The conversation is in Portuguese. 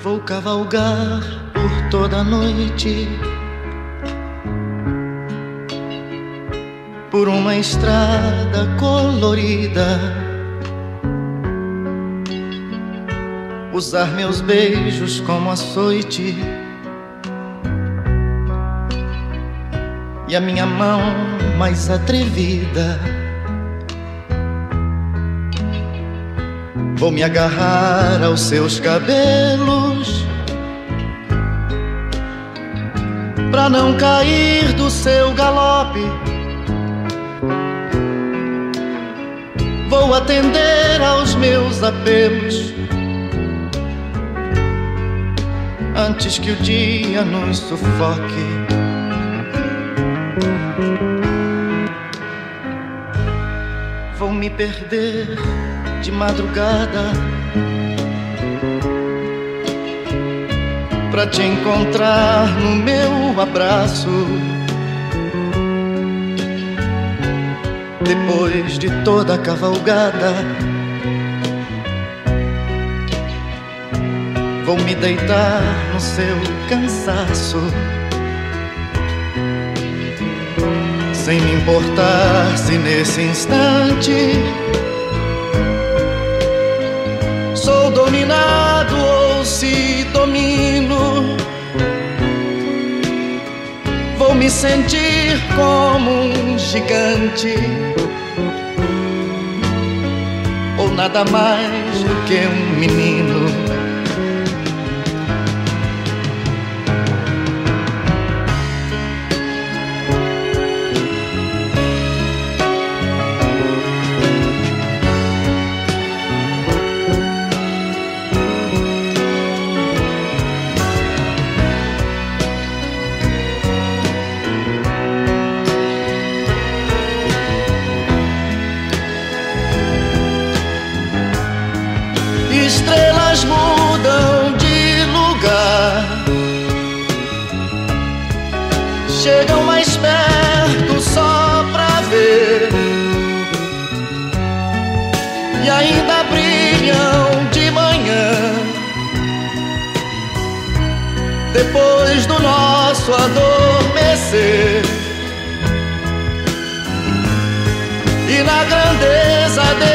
Vou cavalgar por toda a noite, por uma estrada colorida, usar meus beijos como açoite e a minha mão mais atrevida. Vou me agarrar aos seus cabelos pra não cair do seu galope. Vou atender aos meus apelos antes que o dia nos sufoque. Vou me perder de madrugada pra te encontrar no meu abraço. Depois de toda a cavalgada, vou me deitar no seu cansaço, sem me importar se nesse instante sou dominado ou se domino. Vou me sentir como um gigante, ou nada mais do que um menino. Estrelas mudam de lugar, chegam mais perto só pra ver, e ainda brilham de manhã, depois do nosso adormecer. E na grandeza